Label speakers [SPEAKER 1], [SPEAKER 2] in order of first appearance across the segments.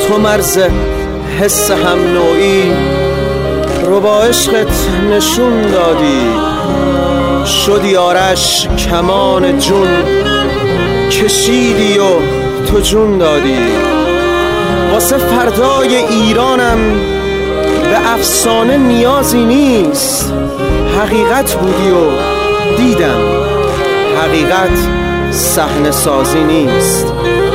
[SPEAKER 1] تو مرز حس هم نوعی رو با عشقت نشون دادی، شدی آرش کمان جون، کشیدی و تو جون دادی. واسه فردای ایرانم به افسانه نیازی نیست، حقیقت بودی و دیدم حقیقت صحنه سازی نیست.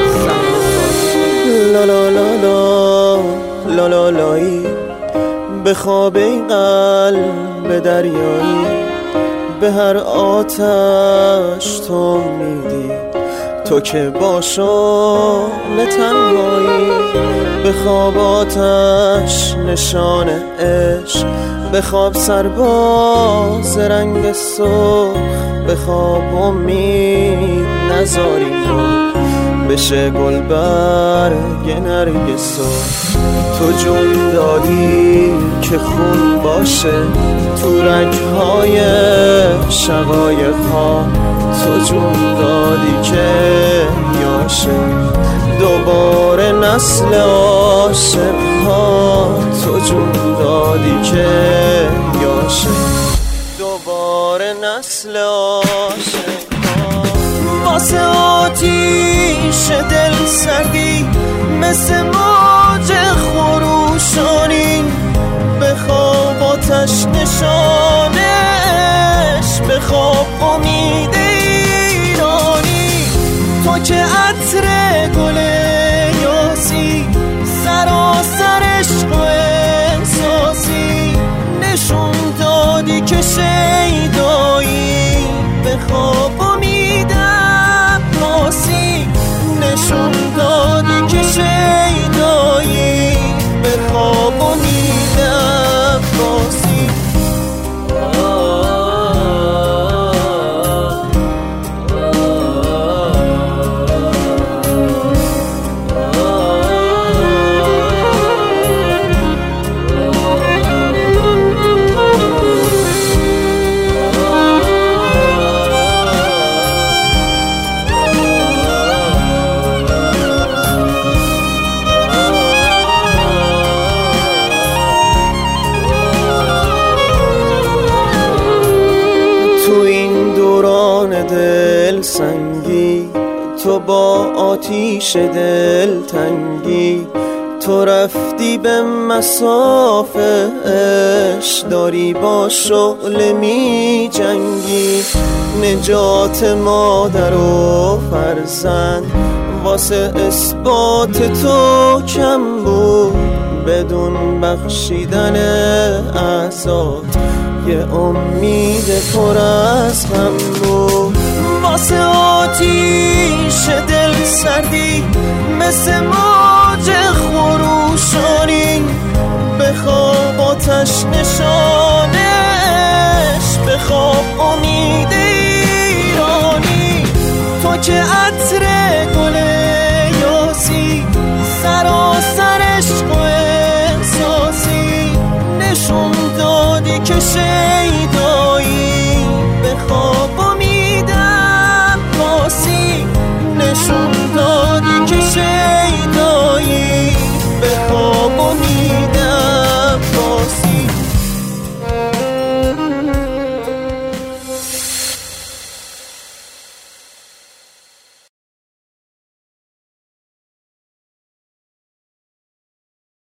[SPEAKER 1] لا لا لا لا لا لا لایی، به خواب این قلب دریایی، به هر آتش تو میدی، تو که با شعله تنهایی. به خواب آتش نشان عشق، به خواب سرباز رنگ سرخ، به خواب امید نذاری ما بشه گل برگ نرگس. تو جون دادی که خون باشه تو رگ‌های شقایق‌ها، تو جون دادی که یاشه دوباره نسل عاشق‌ها، تو جون دادی که یاشه دوباره نسل عاشق‌ها. واسه آتیش دل سردی مثل موج خروشانی، به خواب آتش نشانش، به خواب امید ایرانی. تو که عطر گل یاسی، سراسر عشق و احساسی، نشون دادی که شیدایی، به خواب امید عباسی، نشون دادی که شیدایی، به خواب امید عباسی. تو این دوران دل سنگی، تو با آتیش دل تنگی، تو رفتی به مسافه عشق، داری با شعله می جنگی. نجات مادر و فرزند واسه اثبات تو کم بود، بدون بخشیدن اعضا یه امید پر از غم بود. واسه آتیش دل سردی مثل موج خروشانی، به خواب آتش نشانش، به خواب امید ایرانی. تو که عطر